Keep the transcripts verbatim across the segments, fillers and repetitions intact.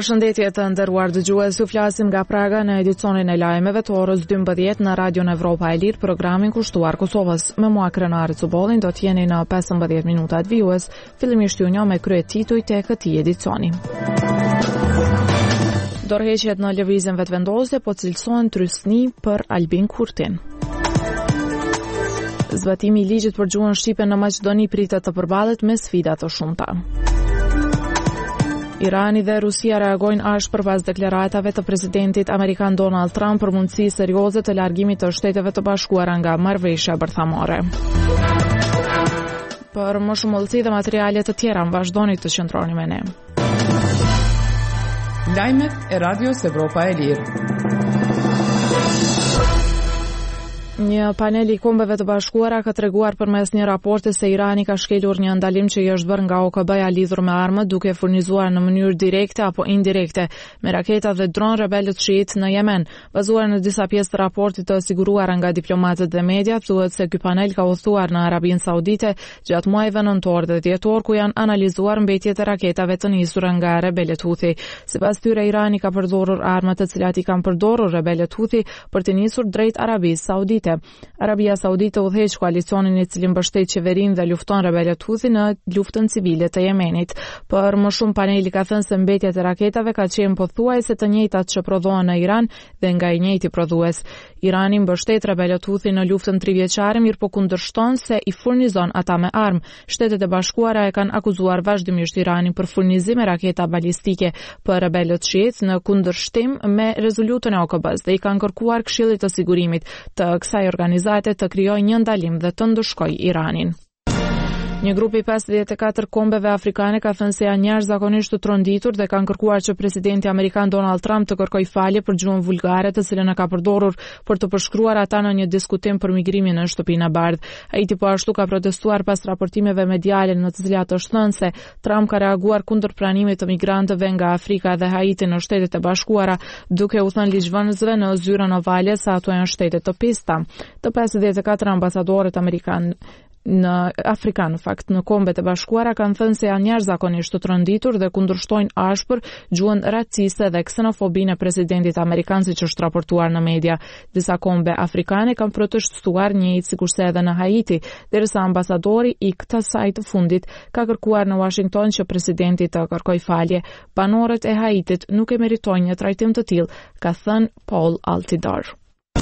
Përshëndetje të nderuar dëgjues, ju flasim nga Praga në edicionin e lajmeve të orës dymbëdhjetë në Radion Evropa e Lirë, programin kushtuar Kosovës. Me mua Krenari Cubollin do të jeni në pesëmbëdhjetë minutat vijues, fillimisht ju njoh me kryet titujt e këtij edicioni. Dorëheqjet në lëvizjen vetëvendosje po cilësohen trysni për Albin Kurtin. Zbatimi i ligjit për gjuhën shqipe në Maqedoni pritet të përballet me sfida të shumta. Irani dhe Rusia reagojnë ashpër pas deklaratave të presidentit amerikan Donald Trump për mundësi serioze të largimit të Shteteve të Bashkuara nga marrëveshja bërthamore. Për më shumë hollësi dhe materiale të tjera, vazhdoni të qëndroni me ne. Lajmet e Radios Evropa e Lirë. Një panel i Kombeve të Bashkuara ka treguar përmes një raporti se Irani ka shkelur një ndalim që i është bërë nga O K B-ja lidhur me armët, duke furnizuar në mënyrë direkte apo indirekte me raketa dhe dron rebelët shiit në Yemen. Bazuar në disa pjesë të raportit të siguruara nga diplomatët dhe media, thuhet se ky panel ka udhëtuar në Arabinë Saudite gjatë muajve nëntor dhe dhjetor, ku janë analizuar mbetjet e raketave të nisura nga rebelët Houthi. Sipas tyre, Irani ka përdorur armët të cilat i kanë përdorur rebelët Houthi për të nisur drejt Arabisë Saudite. Arabia Saudite udhëheq koalicionin i cili mbështet qeverinë dhe lufton rebelët Houthi në luftën civile të Yemenit. Për më shumë, paneli ka thënë se mbetjet e raketave ka qenë pothuajse të njëjtat që prodhohen në Iran dhe nga i njëjti prodhues. Irani mbështet rebelët Houthi në luftën tridhjeçare, mirë po kundërshton se i furnizon ata me armë. Shtetet e Bashkuara e kanë akuzuar vazhdimisht Iranin për furnizim me raketa balistike për rebelët shiit në kundërshtim me rezolutën e O K B-s dhe i kanë kërkuar Këshillit të Sigurimit të kësaj organizate të krijojë një ndalim dhe të ndëshkojë Iranin. Një grup i pesëdhjetë e katër kombeve afrikane ka thënë se janë jashtëzakonisht të tronditur dhe kanë kërkuar që presidenti amerikan Donald Trump të kërkojë falje për gjuhën vulgare të cilën e ka përdorur për të përshkruar ata në një diskutim për migrimin në Shtëpinë e Bardhë. Haiti po ashtu ka protestuar pas raportimeve mediale në të cilat është thënë se Trump ka reaguar kundër pranimit të migrantëve nga Afrika dhe Haiti në Shtetet e Bashkuara, duke u thënë ligjvënësve në zyrën ovale se ato janë shtete të pista. Të pesëdhjetë e katër ambasadorët amerikanë në Afrikan, në fakt, në Kombet e Bashkuara kanë thënë se janë jashtëzakonisht të tronditur dhe kundërshtojnë ashpër gjuhën raciste dhe ksenofobinë e presidentit amerikan, siç është raportuar në media. Disa kombe afrikane kanë protestuar njëjtë sikurse edhe në Haiti, derisa ambasadori i kësaj të fundit ka kërkuar në Washington që presidenti të kërkojë falje. Banorët e Haitit nuk e meritojnë një trajtim të tillë, ka thënë Paul Altidar.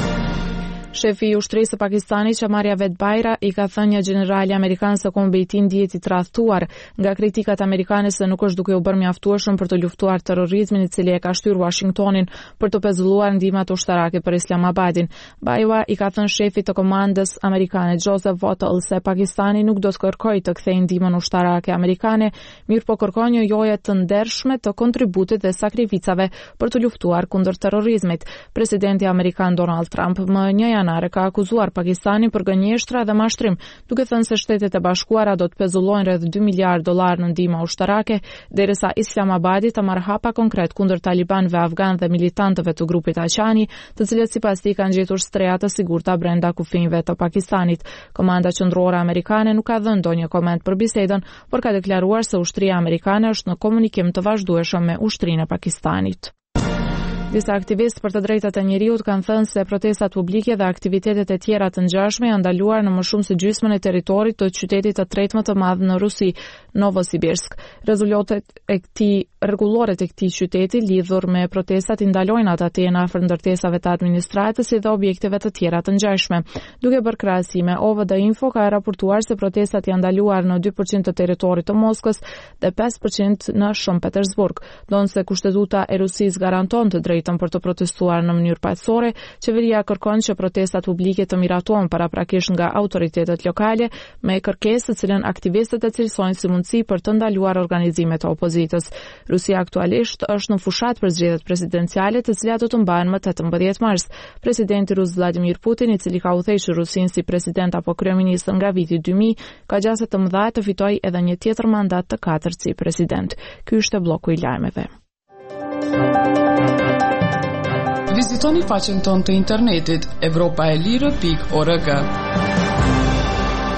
Shefi i ushtrisë së Pakistanit, Shamarja Vetbaira, i ka thënë një generali amerikan se kombi i tij ndihet i tradhtuar nga kritikat amerikane se nuk është duke u bërë mjaftueshëm për të luftuar terrorizmin i cili e ka shtyr Washingtonin për të pezulluar ndihmat ushtarake për Islamabadin. Baiwa i ka thënë shefit të komandës amerikane Joseph Votel se Pakistani nuk do të kërkojë të kthejë ndihmën ushtarake amerikane, mirë po kërkon një joje të ndershme të kontributit dhe sakrificave për të luftuar kundër terrorizmit. Presidenti amerikan Donald Trump më një janare ka akuzuar Pakistanin për gënjeshtra dhe mashtrim, duke thënë se Shtetet e Bashkuara do të pezullojnë rreth dy miliardë dollar në ndihmë ushtarake, derisa Islamabadi të marrë hapa konkret kundër talibanëve afgan dhe militantëve të grupit Aqani, të cilët sipas tij kanë gjetur streha të sigurta brenda kufive të Pakistanit. Komanda qendrore amerikane nuk ka dhënë ndonjë koment për bisedën, por ka deklaruar se ushtria amerikane është në komunikim të vazhdueshëm me ushtrinë e Pakistanit. Disa aktivistë për të drejtat e njeriut kanë thënë se protestat publike dhe aktivitetet e tjera të ngjashme janë ndaluar në më shumë se gjysmën e territorit të qytetit të tretë më të madh në Rusi, Novosibirsk. Rezultatet e këtij rregulloret e këtij qyteti lidhur me protestat i ndalojnë ata të jenë afër ndërtesave të administratës dhe objekteve të tjera të ngjashme. Duke bërë krahasime, O V D Info ka raportuar se protestat janë ndaluar në dy përqind të territorit të Moskës dhe pesë përqind në Shën Petersburg. Donse kushtetuta e Rusisë garanton të drejtën për të protestuar në mënyrë paqësore, qeveria kërkon që protestat publike të miratohen paraprakisht nga autoritetet lokale me kërkesë të cilën aktivistët e cilësojnë si mundësi për të ndaluar organizimet e opozitës. Rusia aktualisht është në fushat për zgjedhjet presidenciale, të cilat do të mbahen më tetëmbëdhjetë mars. Presidenti rus Vladimir Putin, i cili ka udhëhequr Rusinë si president apo kryeminist nga viti dy mijë, ka gjasa të mëdha të fitojë edhe një tjetër mandat të katërt si president. Ky është bloku i lajmeve. Vizitoni faqen tonë të internetit evropaelire pikë org.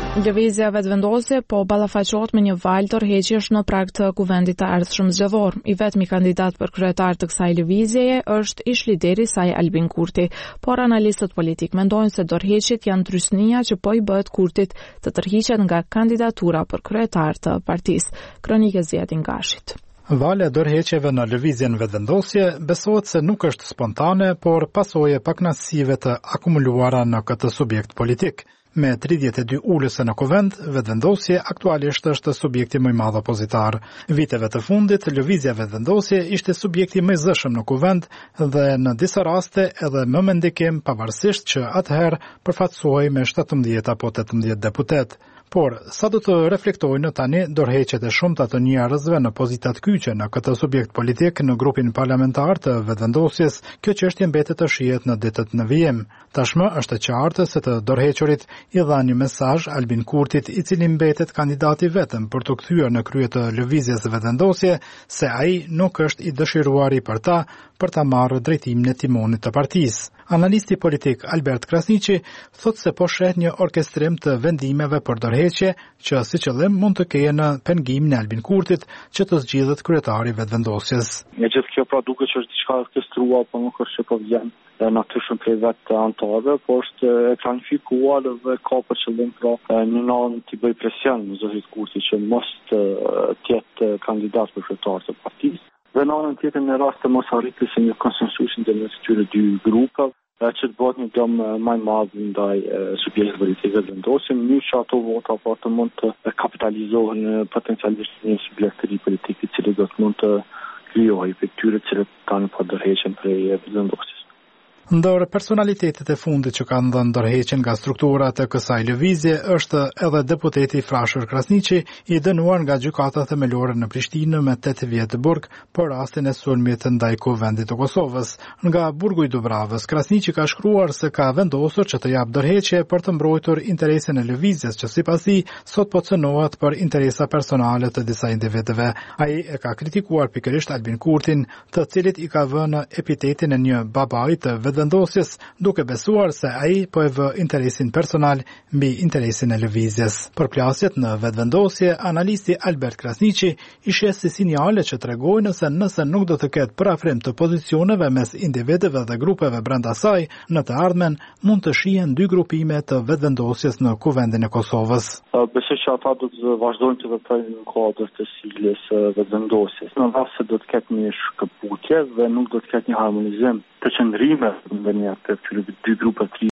Lëvizja vetëvendosje po ballafaqohet me një valë tërheqjesh në prag të kuvendit të ardhshëm zgjedhor. I vetmi kandidat për kryetar të kësaj lëvizjeje është ish-lideri i saj Albin Kurti, por analistët politik mendojnë se dorëheqjet janë trysnia që po i bëhet Kurtit të tërhiqet nga kandidatura për kryetar të partisë. Kronikë Zjetin Gashit. Valja e dorëheqjeve në lëvizjen vetëvendosje besohet se nuk është spontane, por pasojë e pakënaqësive të akumuluara në këtë subjekt politik. Me tridhjetë e dy ulëse në kuvend, vetëvendosje aktualisht është subjekti më i madh opozitar. Viteve të fundit, lëvizja vetëvendosje ishte subjekti më i zëshëm në kuvend dhe në disa raste edhe më me ndikim, pavarësisht që atëherë përfaqësohej me shtatëmbëdhjetë apo tetëmbëdhjetë deputet. Por, sa do të reflektojnë tani dorëheqjet e shumta të njerëzve në pozita të kyçe në këtë subjekt politik në grupin parlamentar të vetëvendosjes, kjo çështje mbetet të shihet në ditët në vijim. Tashmë është e qartë se të dorëhequrit i dha një mesazh Albin Kurtit, i cili mbetet kandidati vetëm për të kthyer në krye të lëvizjes vetëvendosje, se ai nuk është i dëshiruari për ta për ta marrë drejtimin e timonit të partisë. Analisti politik Albert Krasniqi thot se po sheh një orkestrim të vendimeve për dorëheqje që si qëllim mund të kenë në pengimin e Albin Kurtit që të zgjidhet kryetari vetëvendosjes. Megjithëse kjo pra duket që është diçka orkestruar, po nuk është që po vjen natyrisht prej vetë anëtarëve, por është e planifikuar dhe ka për qëllim pra një anë të bëj presion në Zotit Kurti që mos të jetë kandidat për kryetar të partisë. Dhe në anën tjetër në rast të mos arritjes së një konsensusi ndërmjet këtyre dy grupeve, që të bëhet një dëm më i madh ndaj subjektit politik vetëvendosje, në mënyrë që ato vota po të mund të kapitalizohen potencialisht një subjekt i politik i cili do të mund të krijojë për këtyre që kanë pa dorëheqjen prej vetëvendosjes. Ndër personalitetet e fundit që kanë dhënë dorëheqjen nga strukturat e kësaj lëvizje është edhe deputeti Frashër Krasniqi, i dënuar nga gjykata themelore në Prishtinë me tetë vjet burg për rastin e sulmit ndaj kuvendit të Kosovës. Nga burgu i Dubravës, Krasniqi ka shkruar se ka vendosur që të jap dorëheqje për të mbrojtur interesin e lëvizjes që sipas tij sot po cënohet për interesa personale të disa individëve. Ai e ka kritikuar pikërisht Albin Kurtin, të cilit i ka vënë epitetin e një babai të vendosjes, duke besuar se ai po e vë interesin personal mbi interesin e lëvizjes. Për plasjet në vetëvendosje, analisti Albert Krasniqi i sheh si sinjale që tregojnë se nëse nuk do të ketë parafrim të pozicioneve mes individëve dhe grupeve brenda saj, në të ardhmen mund të shihen dy grupime të vetëvendosjes në kuvendin e Kosovës. Besoj që ata do të vazhdojnë të veprojnë në kuadër të sigljes vetëvendosjes. Në rast se do të ketë një shkëputje dhe nuk do të ketë një harmonizim të qëndrime ndërmjet këtyre dy grupeve